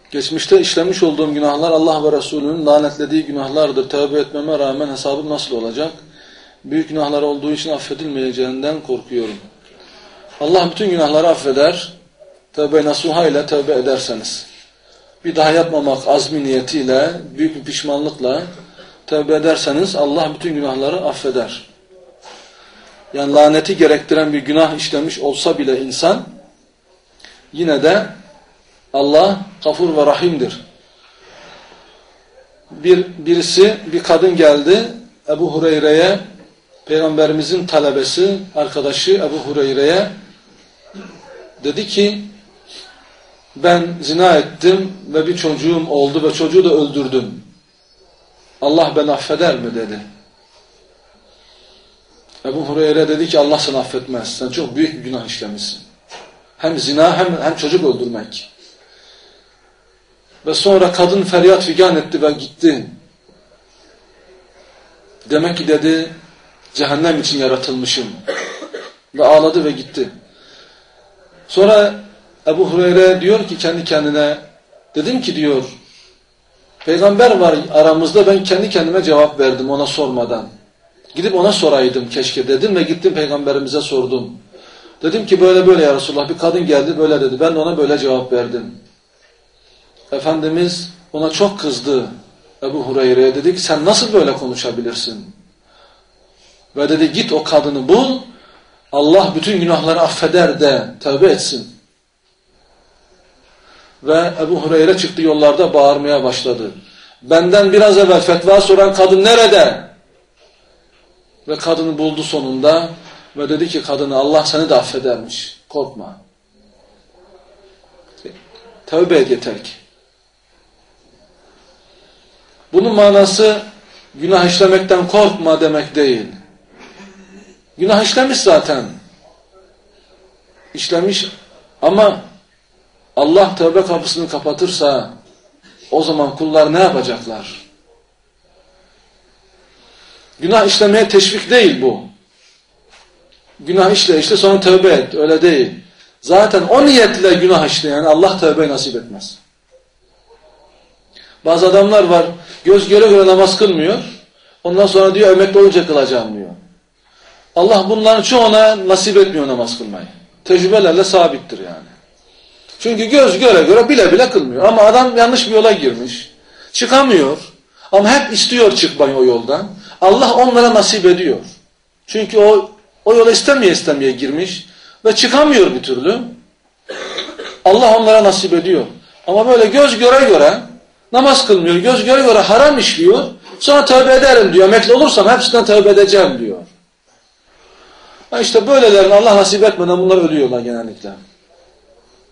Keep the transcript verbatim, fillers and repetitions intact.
Geçmişte işlemiş olduğum günahlar Allah ve Resulünün lanetlediği günahlardır. Tövbe etmeme rağmen hesabım nasıl olacak? Büyük günahlar olduğu için affedilmeyeceğinden korkuyorum. Allah bütün günahları affeder. Tövbe nasuha ile tövbe ederseniz. Bir daha yapmamak azmi niyetiyle, büyük bir pişmanlıkla tövbe ederseniz Allah bütün günahları affeder. Yani laneti gerektiren bir günah işlemiş olsa bile insan, yine de Allah Gafur ve Rahim'dir. Bir, birisi, bir kadın geldi Ebu Hureyre'ye, Peygamberimizin talebesi, arkadaşı Ebu Hureyre'ye dedi ki, ben zina ettim ve bir çocuğum oldu ve çocuğu da öldürdüm. Allah beni affeder mi dedi. Ebu Hureyre dedi ki Allah seni affetmez. Sen çok büyük bir günah işlemişsin. Hem zina hem, hem çocuk öldürmek. Ve sonra kadın feryat figan etti ve gitti. Demek ki dedi cehennem için yaratılmışım. Ve ağladı ve gitti. Sonra Ebu Hureyre diyor ki kendi kendine, dedim ki diyor, peygamber var aramızda, ben kendi kendime cevap verdim ona sormadan. Gidip ona soraydım keşke dedim ve gittim peygamberimize sordum. Dedim ki böyle böyle ya Resulullah, bir kadın geldi böyle dedi, ben de ona böyle cevap verdim. Efendimiz ona çok kızdı, Ebu Hureyre'ye dedi ki sen nasıl böyle konuşabilirsin? Ve dedi git o kadını bul, Allah bütün günahları affeder de tövbe etsin. Ve Ebu Hureyre çıktı yollarda bağırmaya başladı. Benden biraz evvel fetva soran kadın nerede? Ve kadını buldu sonunda ve dedi ki kadına Allah seni de affedermiş. Korkma. Tövbe et yeter ki. Bunun manası günah işlemekten korkma demek değil. Günah işlemiş zaten. İşlemiş ama Allah tövbe kapısını kapatırsa o zaman kullar ne yapacaklar? Günah işlemeye teşvik değil bu. Günah işle işte sonra tövbe et. Öyle değil. Zaten o niyetle günah işleyen Allah tövbe nasip etmez. Bazı adamlar var göz göre göre namaz kılmıyor. Ondan sonra diyor emekli olunca kılacağım diyor. Allah bunların çoğuna nasip etmiyor namaz kılmayı. Tecrübelerle sabittir yani. Çünkü göz göre göre bile bile kılmıyor. Ama adam yanlış bir yola girmiş. Çıkamıyor. Ama hep istiyor çıkmayı o yoldan. Allah onlara nasip ediyor. Çünkü o o yola istemeye istemeye girmiş ve çıkamıyor bir türlü. Allah onlara nasip ediyor. Ama böyle göz göre göre namaz kılmıyor. Göz göre göre haram işliyor. Sonra tövbe ederim diyor. Emekli olursam hepsinden tövbe edeceğim diyor. İşte böylelerin Allah nasip etmeden bunlar ölüyorlar genellikle.